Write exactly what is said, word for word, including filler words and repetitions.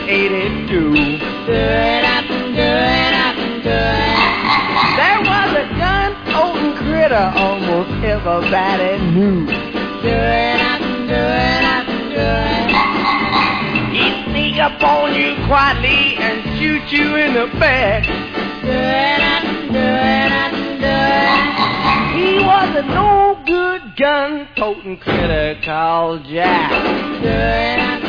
eighty-two. Do it up, do it up, do it. There was a gun-toting critter almost everybody knew. Do it up, do it up, do it. He'd sneak up on you quietly and shoot you in the back. Do it up, do it up, do it. He was a no-good gun-toting critter called Jack. Do it up.